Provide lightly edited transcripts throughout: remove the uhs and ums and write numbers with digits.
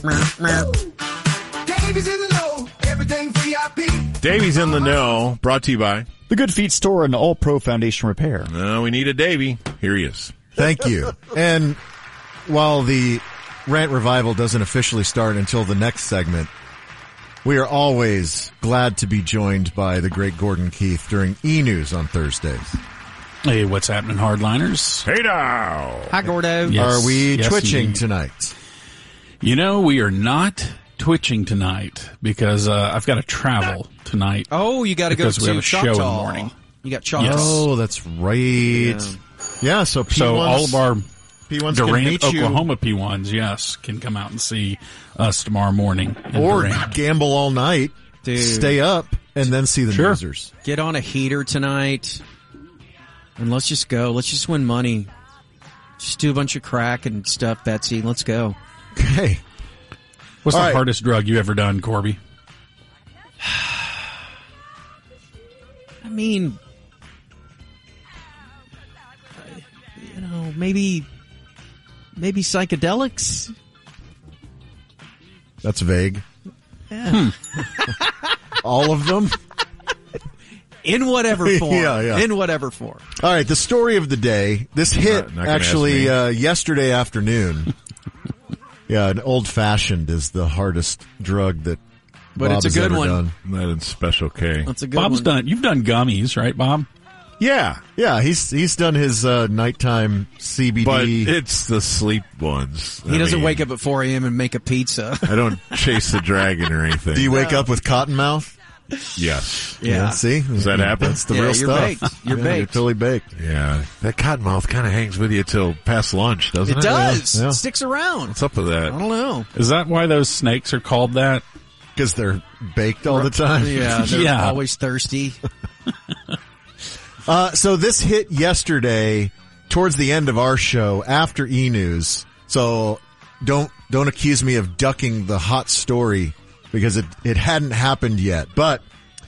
Davies in the know, everything VIP. Davies in the know, brought to you by The Good Feet Store and All Pro Foundation Repair. we need a Davy. Here he is. Thank you. And while the rant revival doesn't officially start until the next segment, we are always glad to be joined by the great Gordon Keith during E-News on Thursdays. Hey, what's happening, hardliners? Hey now. Hi, Gordo. Yes, Are we yes, twitching indeed. tonight? We are not twitching tonight because I've got to travel tonight. Oh, you got to go Because we have to a show in the Choctaw. morning. You got Choctaw. Oh, that's right. Yeah, so P1s, So all of our P1s can Durant, meet you, Oklahoma P1s, yes, can come out and see us tomorrow morning in or Durant. gamble all night, Dude. stay up, and then see the Sure. losers. Get on a heater tonight, and let's just go. Let's just win money. Just do a bunch of crack and stuff, Betsy. Let's go. Okay. What's All the right. hardest drug you ever done, Corby? I mean, maybe psychedelics. That's vague. Yeah. All of them? In whatever form. Yeah. In whatever form. All right, the story of the day. This hit Not gonna actually ask yesterday afternoon. Yeah, an old-fashioned is the hardest drug that But Bob it's a has good ever one. done. That in Special K. That's a good Bob's one. done. You've done gummies, right, Bob? Yeah, Yeah, he's done his nighttime CBD. but it's the sleep ones. He doesn't wake up at 4 a.m. and make a pizza. I don't chase the dragon or anything. Do you wake up with cotton mouth? Yes. Yeah. See? Does that happen? That's the Yeah, real you're stuff. baked. You're Yeah, baked. You're totally baked. Yeah. That cottonmouth kind of hangs with you till past lunch, doesn't it? It does. Yeah. It sticks around. What's up with that? I don't know. Is that why those snakes are called that? Because they're baked all the time. Yeah, they're Yeah. always thirsty. So this hit yesterday towards the end of our show after E-News. So don't accuse me of ducking the hot story because it hadn't happened yet. But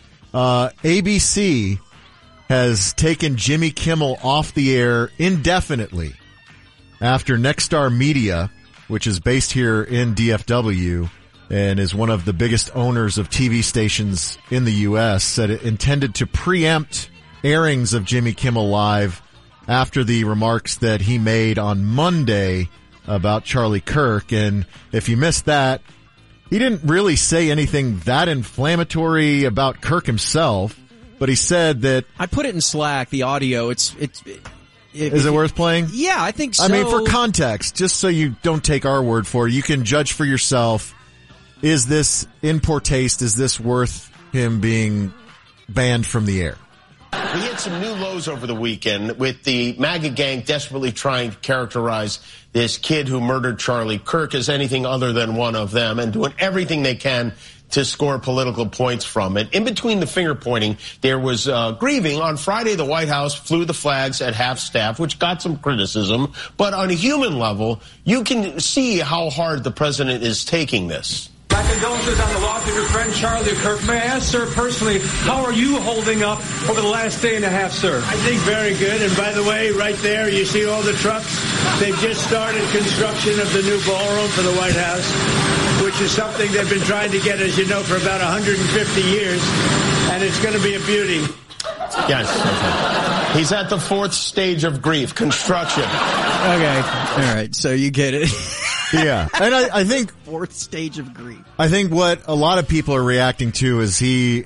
ABC has taken Jimmy Kimmel off the air indefinitely after Nexstar Media, which is based here in DFW and is one of the biggest owners of TV stations in the U.S., said it intended to preempt airings of Jimmy Kimmel Live after the remarks that he made on Monday about Charlie Kirk. And if you missed that, he didn't really say anything that inflammatory about Kirk himself, but he said that... I put it in Slack, the audio. Is it worth playing? Yeah, I think so. I mean, for context, just so you don't take our word for it, you can judge for yourself. Is this in poor taste? Is this worth him being banned from the air? We hit some new lows over the weekend with the MAGA gang desperately trying to characterize this kid who murdered Charlie Kirk as anything other than one of them and doing everything they can to score political points from it. In between the finger pointing, there was grieving. On Friday, the White House flew the flags at half staff, which got some criticism. But on a human level, you can see how hard the president is taking this. My condolences on the loss of your friend Charlie Kirk. May I ask, sir, personally, how are you holding up over the last day and a half, sir? I think very good. And by the way, right there, you see all the trucks? They've just started construction of the new ballroom for the White House, which is something they've been trying to get, as you know, for about 150 years. And it's going to be a beauty. Yes. He's at the fourth stage of grief, construction. Okay. All right. So you get it. Yeah. And I think... Fourth stage of grief. I think what a lot of people are reacting to is he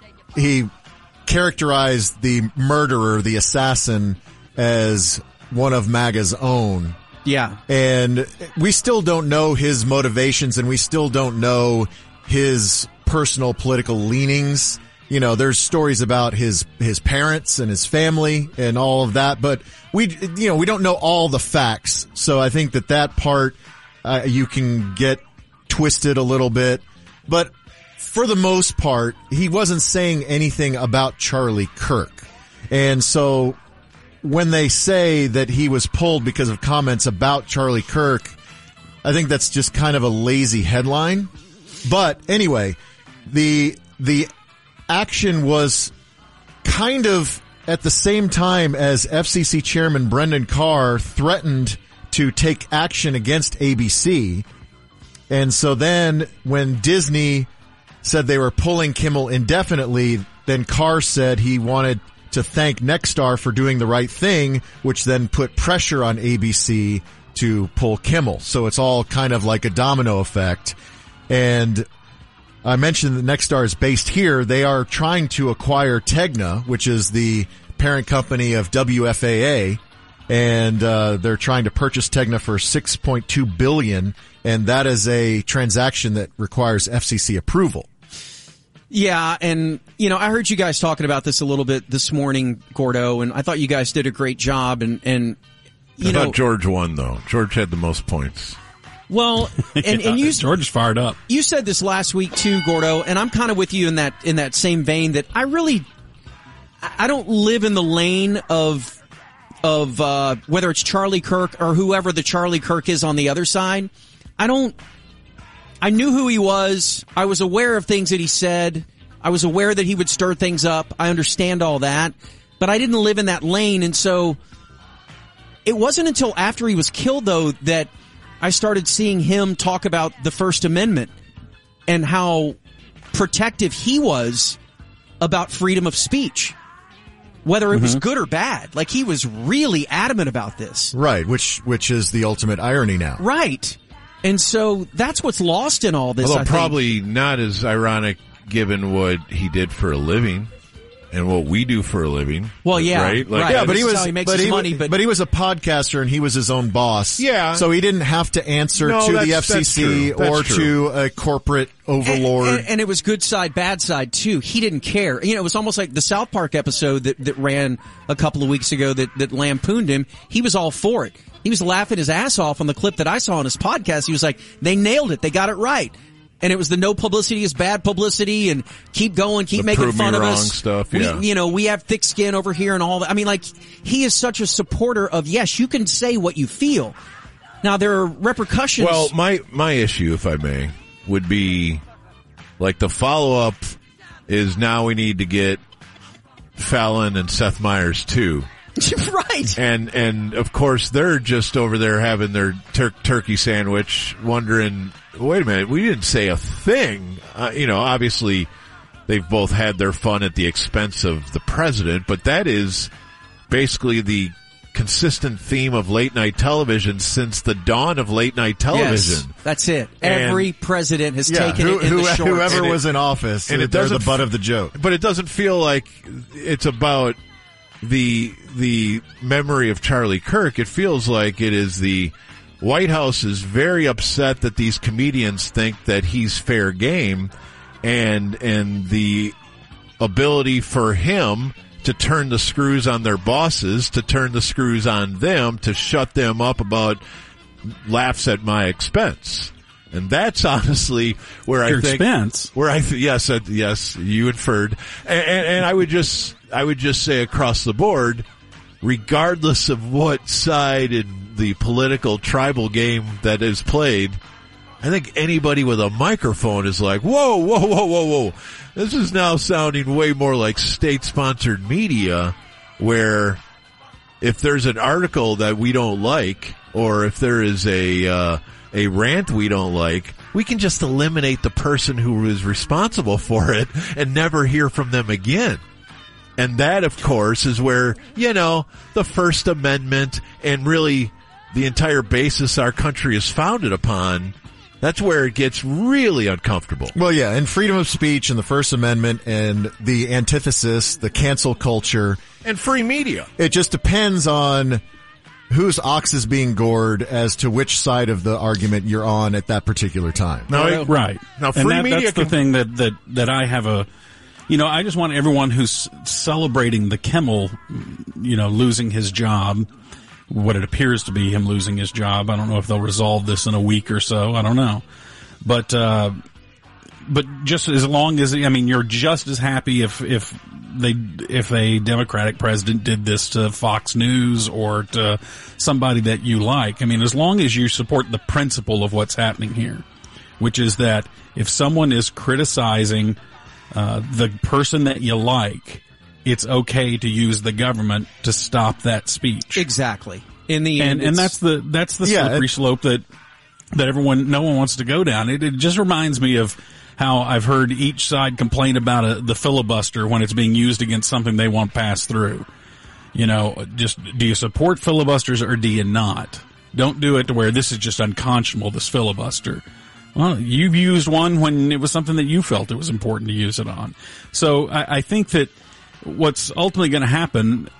characterized the murderer, the assassin, as one of MAGA's own. Yeah. And we still don't know his motivations, and we still don't know his personal political leanings. You know, there's stories about his parents and his family and all of that, but we don't know all the facts. So I think that part, you can get twisted a little bit, but for the most part, he wasn't saying anything about Charlie Kirk. And so when they say that he was pulled because of comments about Charlie Kirk, I think that's just kind of a lazy headline. But anyway, the action was kind of at the same time as FCC Chairman Brendan Carr threatened to take action against ABC. And so then when Disney said they were pulling Kimmel indefinitely, then Carr said he wanted to thank Nexstar for doing the right thing, which then put pressure on ABC to pull Kimmel. So it's all kind of like a domino effect. And I mentioned that Nexstar is based here. They are trying to acquire Tegna, which is the parent company of WFAA, and they're trying to purchase Tegna for $6.2 billion, and that is a transaction that requires FCC approval. Yeah, and, I heard you guys talking about this a little bit this morning, Gordo, and I thought you guys did a great job, and I thought George won, though. George had the most points. Well, and you, George is fired up. You said this last week too, Gordo, and I'm kind of with you in that same vein that I don't live in the lane of whether it's Charlie Kirk or whoever the Charlie Kirk is on the other side. I knew who he was. I was aware of things that he said. I was aware that he would stir things up. I understand all that, but I didn't live in that lane, and so it wasn't until after he was killed, though, that I started seeing him talk about the First Amendment and how protective he was about freedom of speech, whether it was good or bad. Like, he was really adamant about this. Right, which is the ultimate irony now. Right. And so that's what's lost in all this. Although probably not as ironic given what he did for a living. And what we do for a living. Well, yeah. Right? Yeah, but he was, how he makes his money. But he was a podcaster and he was his own boss. Yeah. So he didn't have to answer to the FCC or to a corporate overlord. And it was good side, bad side too. He didn't care. It was almost like the South Park episode that ran a couple of weeks ago that lampooned him. He was all for it. He was laughing his ass off on the clip that I saw on his podcast. He was like, they nailed it. They got it right. And it was the no publicity is bad publicity, and keep going, keep making fun of us. Stuff, yeah. We have thick skin over here and all that. I mean, like, he is such a supporter of, yes, you can say what you feel. Now, there are repercussions. Well, my issue, if I may, would be, like, the follow-up is now we need to get Fallon and Seth Meyers, too. Right. And of course, they're just over there having their turkey sandwich, wondering, wait a minute, we didn't say a thing. Obviously, they've both had their fun at the expense of the president, but that is basically the consistent theme of late-night television since the dawn of late-night television. Yes, that's it. Every president has taken it in the shorts. Whoever was in office, and they're the butt of the joke. But it doesn't feel like it's about the memory of Charlie Kirk. It feels like it is the White House is very upset that these comedians think that he's fair game, and the ability for him to turn the screws on their bosses, to turn the screws on them, to shut them up about laughs at my expense. And that's honestly where Your I think expense. Where I yes, you inferred, and I would just say across the board, regardless of what side in the political tribal game that is played, I think anybody with a microphone is like, whoa. This is now sounding way more like state-sponsored media, where if there's an article that we don't like, or if there is a rant we don't like, we can just eliminate the person who is responsible for it and never hear from them again. And that, of course, is where, the First Amendment and really the entire basis our country is founded upon, that's where it gets really uncomfortable. Well, yeah, and freedom of speech and the First Amendment and the antithesis, the cancel culture. And free media. It just depends on whose ox is being gored as to which side of the argument you're on at that particular time. No, right. Now, free media that's the thing that I have I just want everyone who's celebrating the Kimmel, losing his job, what it appears to be him losing his job. I don't know if they'll resolve this in a week or so. I don't know. But just as long as, you're just as happy if a Democratic president did this to Fox News or to somebody that you like. As long as you support the principle of what's happening here, which is that if someone is criticizing the person that you like, it's okay to use the government to stop that speech. Exactly. In the end, and that's the slippery slope that that no one wants to go down. It just reminds me of how I've heard each side complain about the filibuster when it's being used against something they want passed through. Just do you support filibusters or do you not? Don't do it to where this is just unconscionable, this filibuster. Well, you've used one when it was something that you felt it was important to use it on. So I think that what's ultimately going to happen,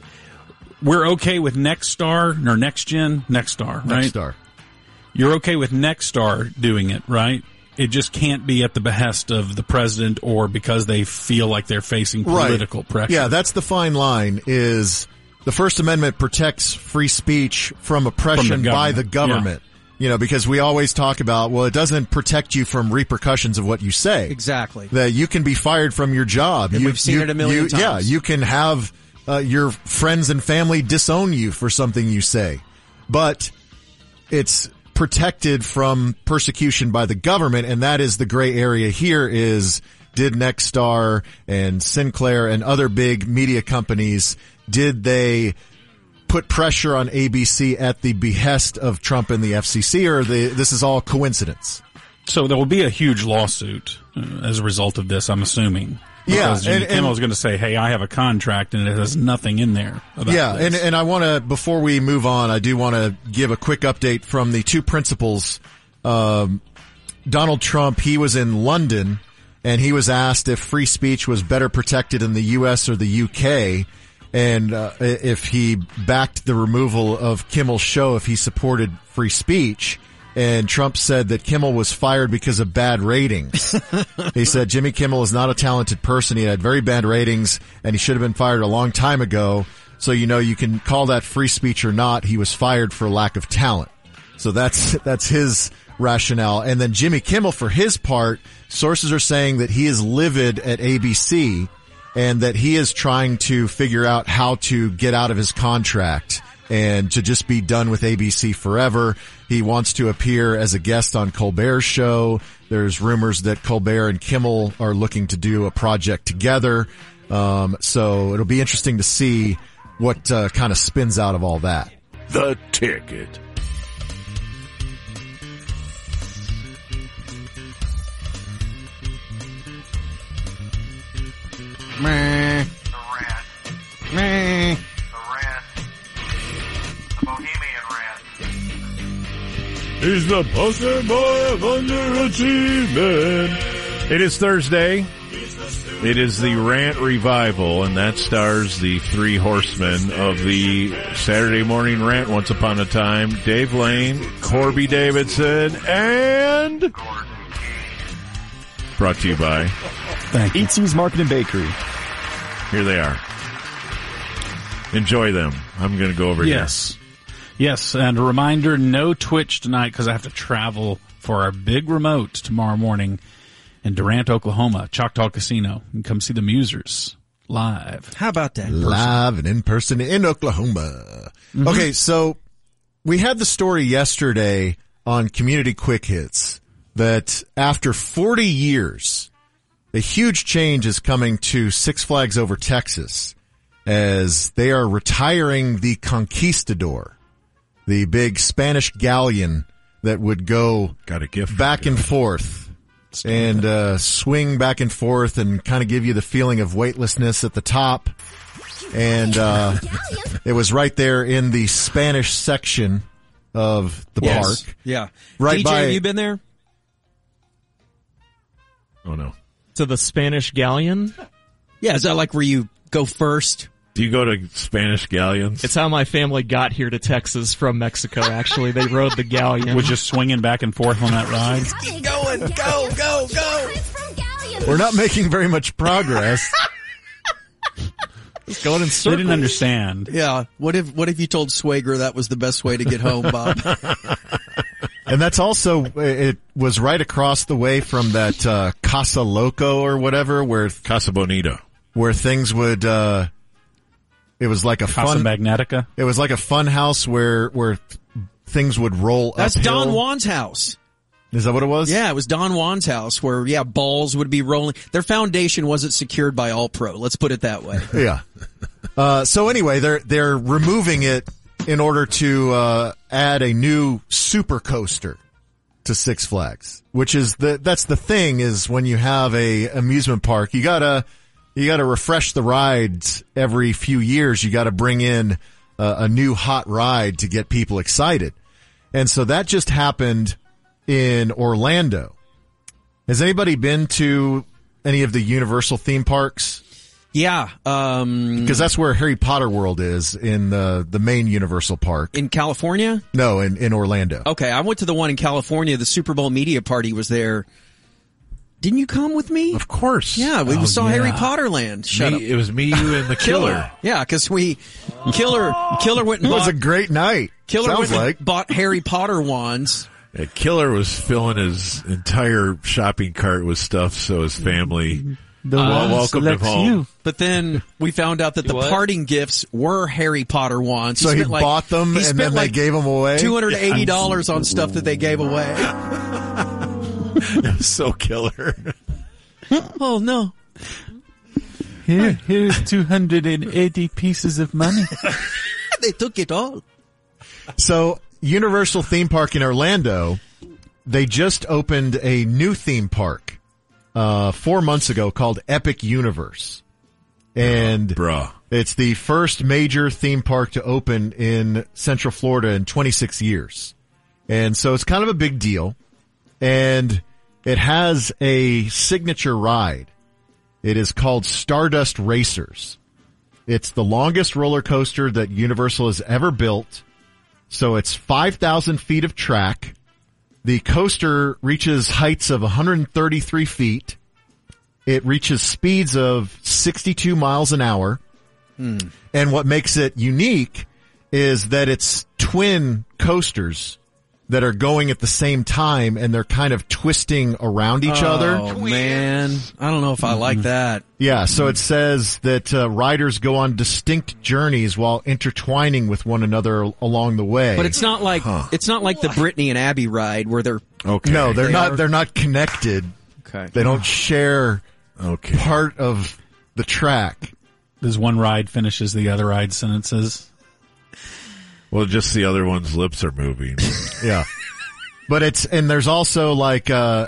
we're okay with Nexstar, right? Nexstar. You're okay with Nexstar doing it, right? It just can't be at the behest of the president or because they feel like they're facing political pressure. Yeah, that's the fine line. Is the First Amendment protects free speech from oppression by the government. Yeah. Because we always talk about, well, it doesn't protect you from repercussions of what you say. Exactly. That you can be fired from your job. And we've seen it a million times. Yeah, you can have your friends and family disown you for something you say. But it's protected from persecution by the government, and that is the gray area here is, did Nexstar and Sinclair and other big media companies, did they put pressure on ABC at the behest of Trump and the FCC, or this is all coincidence? So there will be a huge lawsuit as a result of this, I'm assuming. Because Jimmy Kimmel's going to say, hey, I have a contract and it has nothing in there about this. And I want to, before we move on, I do want to give a quick update from the two principals. Donald Trump, he was in London and he was asked if free speech was better protected in the U.S. or the U.K. and if he backed the removal of Kimmel's show, if he supported free speech. And Trump said that Kimmel was fired because of bad ratings. He said Jimmy Kimmel is not a talented person. He had very bad ratings and he should have been fired a long time ago. So, you can call that free speech or not. He was fired for lack of talent. So that's his rationale. And then Jimmy Kimmel, for his part, sources are saying that he is livid at ABC and that he is trying to figure out how to get out of his contract and to just be done with ABC forever. He wants to appear as a guest on Colbert's show. There's rumors that Colbert and Kimmel are looking to do a project together. So it'll be interesting to see what kind of spins out of all that. The Ticket. Meh. The rat. Meh. The rat. The Bohemian rat. He's the poster boy of underachievement. It is Thursday. It is the Rant Revival, and that stars the three horsemen of the Saturday morning rant once upon a time. Dave Lane, Corby Davidson, and brought to you by Eatsy's Market and Bakery. Here they are. Enjoy them. I'm going to go over here. Yes, and a reminder, no Twitch tonight because I have to travel for our big remote tomorrow morning in Durant, Oklahoma, Choctaw Casino. And come see the Musers live. How about that? Live and in person in Oklahoma. Mm-hmm. Okay, so we had the story yesterday on Community Quick Hits that after 40 years, a huge change is coming to Six Flags Over Texas as they are retiring the Conquistador, the big Spanish galleon that would go back and forth and swing back and forth and kind of give you the feeling of weightlessness at the top. And it was right there in the Spanish section of the park. Yeah. Right DJ, have you been there? Oh, no. To the Spanish galleon? Yeah, is that like where you go first? Do you go to Spanish galleons? It's how my family got here to Texas from Mexico, actually. They rode the galleon. Was just swinging back and forth on that ride? Keep going. Go, go, go. We're not making very much progress. Just going in circles. They didn't understand. Yeah. What if you told Swager that was the best way to get home, Bob? And that's also, it was right across the way from that Casa Loco or whatever, Casa Bonita, where things would, it was like a Casa Magnetica. It was like a fun house where things would roll That's uphill. Don Juan's house. Is that what it was? Yeah, it was Don Juan's house where, balls would be rolling. Their foundation wasn't secured by All Pro. Let's put it that way. Yeah. So anyway, they're removing it in order to add a new super coaster. to Six Flags, which is that's the thing is when you have a amusement park, you gotta refresh the rides every few years. You gotta bring in a new hot ride to get people excited. And so that just happened in Orlando. Has anybody been to any of the Universal theme parks? Yeah. Because that's where Harry Potter World is in the main Universal Park. In California? No, in Orlando. Okay, I went to the one in California. The Super Bowl media party was there. Didn't you come with me? Of course. Yeah, we saw Harry Potter Land. Shut up. It was me, you, and the Killer. Yeah, because Killer went and It bought... was a great night. Killer Sounds went like. and bought Harry Potter wands. Yeah, Killer was filling his entire shopping cart with stuff so his family welcomed him home. But then we found out that the parting gifts were Harry Potter wands. So he bought them and then they gave them away? $280 on stuff that they gave away. It was so Killer. Oh, no. Here's 280 pieces of money. They took it all. So Universal theme park in Orlando, they just opened a new theme park 4 months ago called Epic Universe. And it's the first major theme park to open in Central Florida in 26 years. And so it's kind of a big deal. And it has a signature ride. It is called Stardust Racers. It's the longest roller coaster that Universal has ever built. So it's 5,000 feet of track. The coaster reaches heights of 133 feet. It reaches speeds of 62 miles an hour. And what makes it unique is that it's twin coasters that are going at the same time, and they're kind of twisting around each other. Oh, man. I don't know if I like that. Yeah, so it says that riders go on distinct journeys while intertwining with one another along the way. But it's not like the Brittany and Abby ride where they're... Okay. No, they're not connected. Okay. They don't share part of the track. Does one ride finishes the other ride's sentences? Well, just the other one's lips are moving. Yeah. But there's also like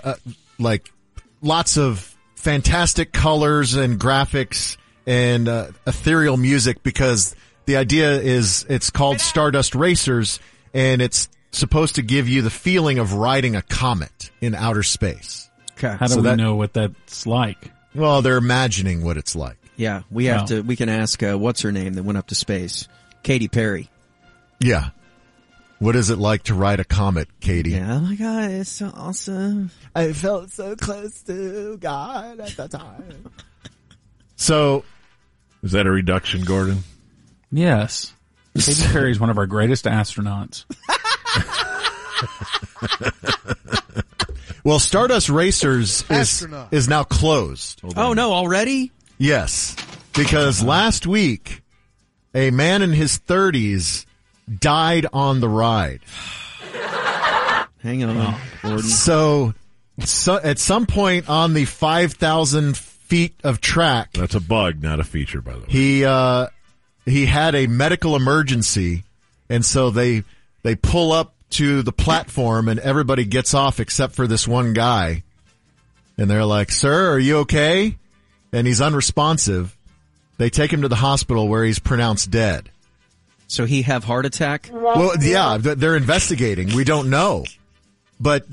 lots of fantastic colors and graphics and ethereal music, because the idea is it's called Stardust Racers, and it's supposed to give you the feeling of riding a comet in outer space. Okay. How do we know what that's like? Well, they're imagining what it's like. Yeah, we can ask, what's her name that went up to space? Katy Perry. Yeah. What is it like to ride a comet, Katie? Yeah, oh my God, it's so awesome. I felt so close to God at the time. So, is that a reduction, Gordon? Yes. Katy Perry is one of our greatest astronauts. Well, Stardust Racers is now closed. Oh, no, already? Yes, because last week, a man in his 30s died on the ride. Hang on, Gordon. So at some point on the 5,000 feet of track... That's a bug, not a feature, by the way. He had a medical emergency, and so they pull up to the platform, and everybody gets off except for this one guy. And they're like, "Sir, are you okay?" And he's unresponsive. They take him to the hospital where he's pronounced dead. So he have heart attack? Well, yeah, they're investigating. We don't know. But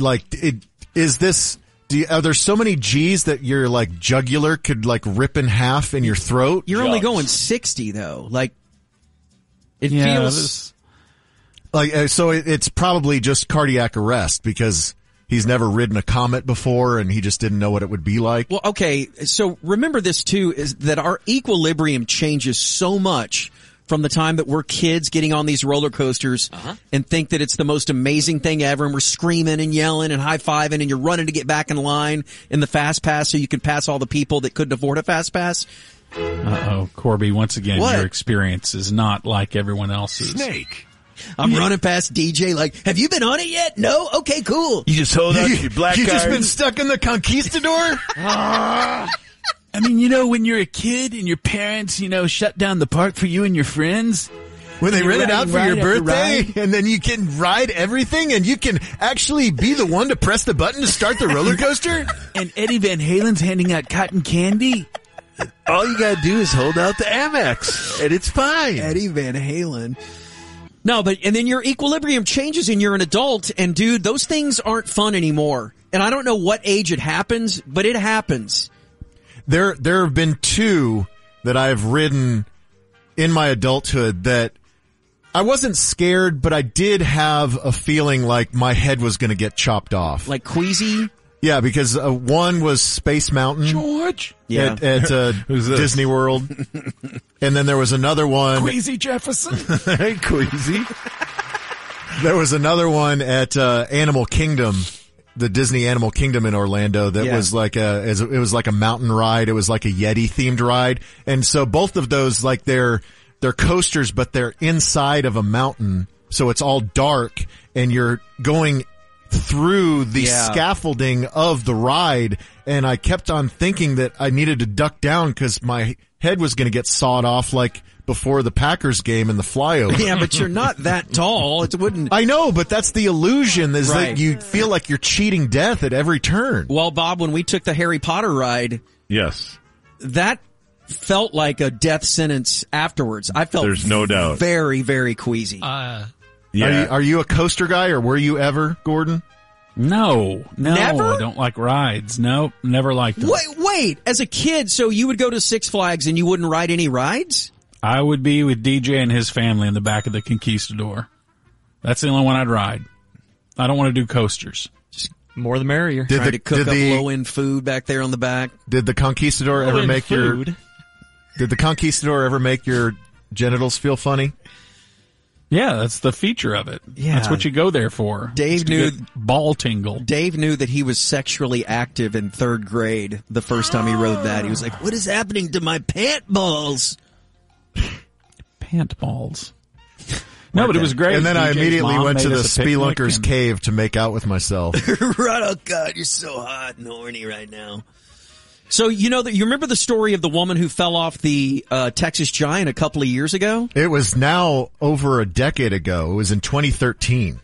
are there so many G's that your like jugular could like rip in half in your throat? You're only going 60 though. Like it feels like so it's probably just cardiac arrest because he's never ridden a Comet before and he just didn't know what it would be like. Well, okay, so remember this too, is that our equilibrium changes so much from the time that we're kids getting on these roller coasters and think that it's the most amazing thing ever, and we're screaming and yelling and high-fiving, and you're running to get back in line in the Fast Pass so you can pass all the people that couldn't afford a Fast Pass. Uh-oh, Corby, once again, your experience is not like everyone else's. Snake. I'm running past DJ like, have you been on it yet? No? Okay, cool. You just hold up your black card. You just been stuck in the Conquistador? I mean, when you're a kid and your parents, shut down the park for you and your friends, When they You're rent it out riding for your right after birthday, ride. and then you can ride everything, and you can actually be the one to press the button to start the roller coaster? And Eddie Van Halen's handing out cotton candy. All you gotta do is hold out the Amex, and it's fine. Eddie Van Halen. No, and then your equilibrium changes and you're an adult, and dude, those things aren't fun anymore. And I don't know what age it happens, but it happens. There have been two that I've ridden in my adulthood that I wasn't scared, but I did have a feeling like my head was going to get chopped off. Like queasy? Yeah, because one was Space Mountain. George. Yeah. At Disney World. And then there was another one. Queasy Jefferson. Hey, Queasy. There was another one at Animal Kingdom, the Disney Animal Kingdom in Orlando that was like it was like a mountain ride. It was like a Yeti themed ride. And so both of those, like they're coasters, but they're inside of a mountain. So it's all dark and you're going through the scaffolding of the ride. And I kept on thinking that I needed to duck down because my head was going to get sawed off like before the Packers game in the flyover. Yeah, but you're not that tall. It wouldn't. I know, but that's the illusion is Right. that you feel like you're cheating death at every turn. Well, Bob, when we took the Harry Potter ride, Yes. that felt like a death sentence afterwards. I felt There's no doubt. very, very queasy. Yeah. Are you a coaster guy or were you ever, Gordon? No. Never? I don't like rides. Nope, never liked them. Wait, as a kid, so you would go to Six Flags and you wouldn't ride any rides? I would be with DJ and his family in the back of the Conquistador. That's the only one I'd ride. I don't want to do coasters. More the merrier. Trying to cook up low-end food back there on the back. Did the Conquistador ever make food. Did the Conquistador ever make your genitals feel funny? Yeah, that's the feature of it. Yeah. That's what you go there for. Dave It's to knew- get ball tingle. Dave knew that he was sexually active in third grade the first time he rode that. He was like, what is happening to my pant balls? Pant balls. No, but it was great. And then I DJ's immediately mom went to made the us a picnic Spelunker's and- cave to make out with myself. Right, oh God, you're so hot and horny right now. So, you remember the story of the woman who fell off the Texas Giant a couple of years ago? It was now over a decade ago. It was in 2013.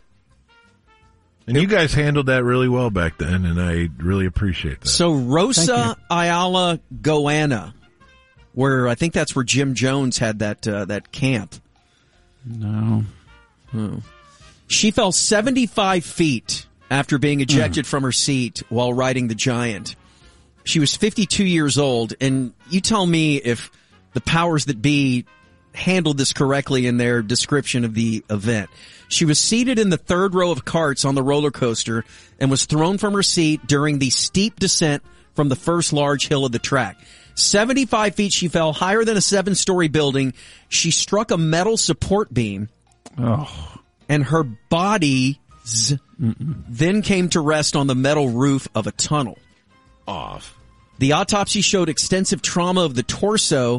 And you guys handled that really well back then, and I really appreciate that. So Rosa Ayala Goanna, where I think that's where Jim Jones had that camp. No. Oh. She fell 75 feet after being ejected from her seat while riding the Giant. She was 52 years old, and you tell me if the powers that be handled this correctly in their description of the event. She was seated in the third row of carts on the roller coaster and was thrown from her seat during the steep descent from the first large hill of the track. 75 feet she fell, higher than a 7-story building. She struck a metal support beam, and her body then came to rest on the metal roof of a tunnel. Off. The autopsy showed extensive trauma of the torso.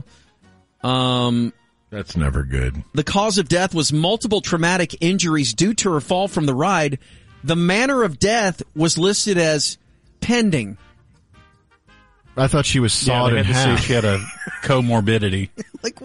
That's never good. The cause of death was multiple traumatic injuries due to her fall from the ride. The manner of death was listed as pending. I thought she was sawed they in had to half. say she had a comorbidity. Like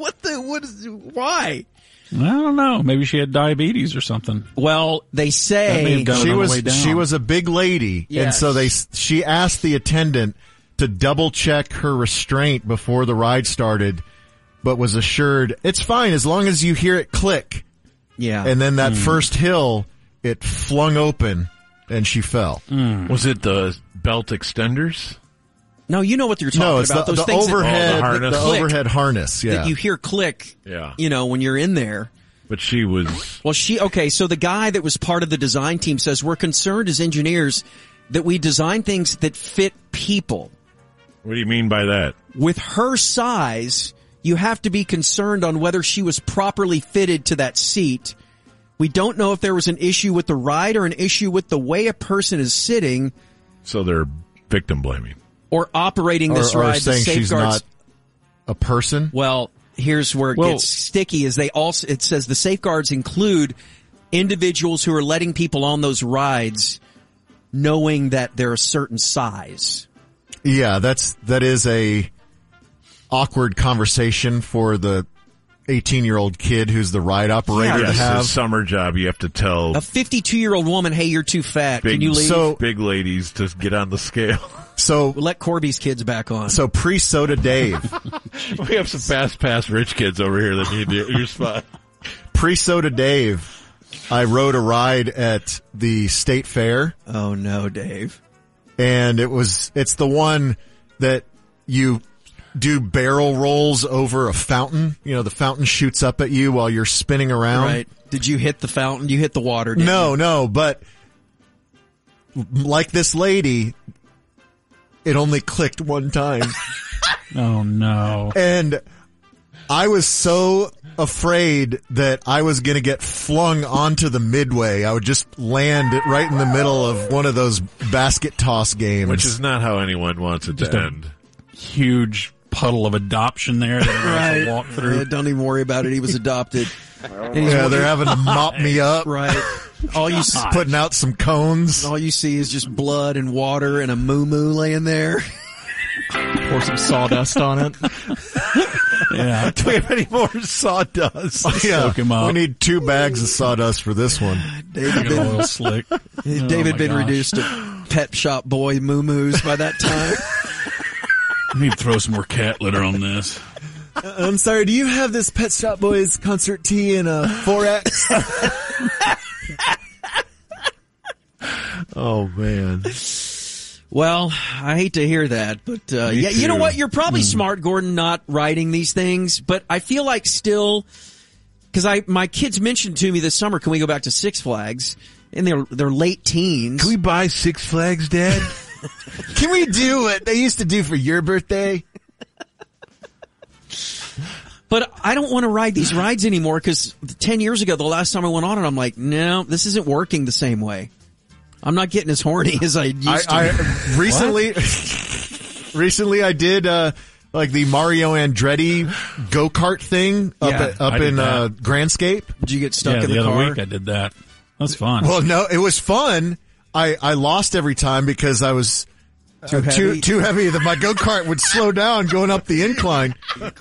why? I don't know. Maybe she had diabetes or something. Well, they That may say have done it on the way down. She was a big lady, and Yes. so she asked the attendant to double check her restraint before the ride started, but was assured it's fine as long as you hear it click. Yeah. And then that first hill, it flung open, and she fell. Was it the belt extenders? No, you know what you're talking No, it's about. the Those things overhead, the harness. the click, overhead harness. Yeah, that you hear click. Yeah. When you're in there. But she was... Well, so the guy that was part of the design team says, we're concerned as engineers that we design things that fit people. What do you mean by that? With her size, you have to be concerned on whether she was properly fitted to that seat. We don't know if there was an issue with the ride or an issue with the way a person is sitting So they're victim blaming. or operating this or ride. The saying she's safeguards. not a person. Well, here's where it gets sticky is it says the safeguards include individuals who are letting people on those rides knowing that they're a certain size. Yeah, that is a awkward conversation for the 18-year-old kid who's the ride operator to Yes, have. a summer job. You have to tell A 52-year-old woman, hey, you're too fat. Can you leave? big ladies to get on the scale. So let Corby's kids back on. So pre-Soda Dave. We have some fast pass rich kids over here that need your spot. Pre-Soda Dave, I rode a ride at the State Fair. Oh no, Dave. And it's the one that you do barrel rolls over a fountain. You know, the fountain shoots up at you while you're spinning around. Right. Did you hit the fountain? You hit the water, didn't you? No, but like this lady, it only clicked one time. Oh no. And I was so afraid that I was going to get flung onto the midway. I would just land it right in the middle of one of those basket toss games. Which is not how anyone wants it to end. Huge puddle of adoption there that everyone has to walk through. Yeah, don't even worry about it. He was adopted. Yeah, they're having to mop me up. Right. All you see, putting out some cones. All you see is just blood and water and a moo-moo laying there. Pour some sawdust on it. Yeah. Do we have any more sawdust? Yeah, Soak him up. we need 2 bags of sawdust for this one. David Get a oil slick. David been reduced to pet shop boy moo-moos by that time. I need to throw some more cat litter on this. I'm sorry, do you have this Pet Shop Boys concert tee in a 4X? Oh, man. Well, I hate to hear that, but yeah, you know what? You're probably smart, Gordon, not writing these things, but I feel like still, because my kids mentioned to me this summer, can we go back to Six Flags? And they're late teens. Can we buy Six Flags, Dad? Can we do what they used to do for your birthday? But I don't want to ride these rides anymore because 10 years ago, the last time I went on it, I'm like, no, this isn't working the same way. I'm not getting as horny as I used to. Recently I did, like the Mario Andretti go-kart thing up in Grandscape. Did you get stuck in the other car? week I did that. That's fun. Well, no, it was fun. I lost every time because I was too heavy that my go-kart would slow down going up the incline.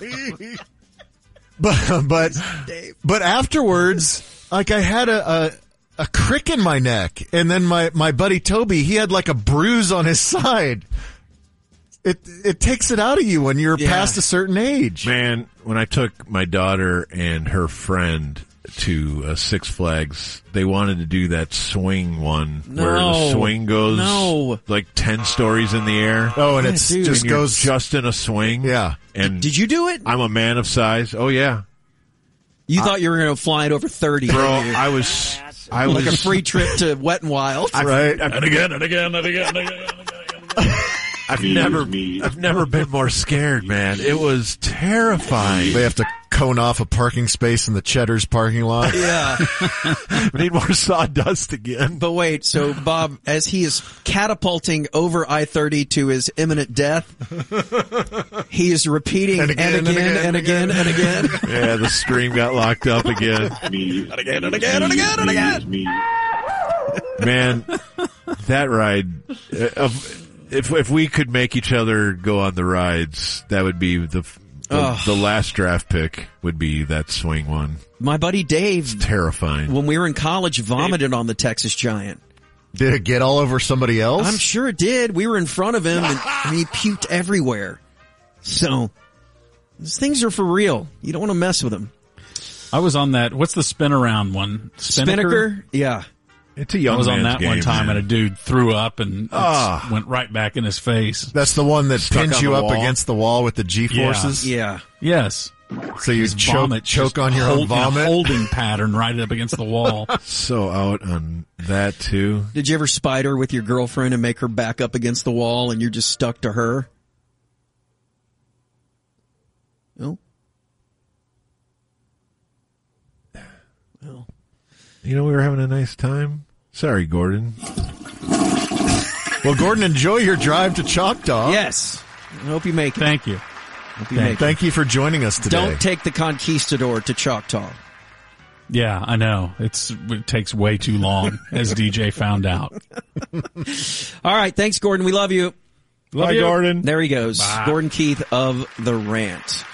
But afterwards, like I had a crick in my neck, and then my buddy Toby, he had like a bruise on his side. It takes it out of you when you're past a certain age. Man, when I took my daughter and her friend to Six Flags, they wanted to do that swing one where the swing goes like 10 stories in the air. Oh, and it's and just you're goes just in a swing. Yeah. And did you do it? I'm a man of size. Oh yeah. You thought you were going to fly it over 30. Bro, I was like a free trip to Wet and Wild. Right. And again, and again, and again, and again, and again. I've never been more scared, man. It was terrifying. They have to cone off a parking space in the Cheddar's parking lot. Yeah. We need more sawdust again. But wait, so Bob, as he is catapulting over I-30 to his imminent death, he is repeating and again. Yeah, the stream got locked up again. And again. Man, that ride, if we could make each other go on the rides, that would be the last draft pick would be that swing one. My buddy Dave, it's terrifying. When we were in college, vomited on the Texas Giant. Did it get all over somebody else? I'm sure it did. We were in front of him, and he puked everywhere. So, these things are for real. You don't want to mess with them. I was on that. What's the spin around one? Spinnaker? Yeah. It's a young I was on man's that game, one time, man. and a dude threw up and went right back in his face. That's the one that Stuck pins on you the up wall. against the wall with the G-forces? Yeah. Yes. So you His vomit choke just on your own in a vomit? holding pattern right up against the wall. So out on that too. Did you ever spider with your girlfriend and make her back up against the wall and you're just stuck to her? No? Well. You know, we were having a nice time. Sorry, Gordon. Well, Gordon, enjoy your drive to Choctaw. Yes. I hope you make it. Thank you. Thank you for joining us today. Don't take the Conquistador to Choctaw. Yeah, I know. It takes way too long, as DJ found out. All right. Thanks, Gordon. We love you. Bye, Gordon. There he goes. Bye. Gordon Keith of The Rant.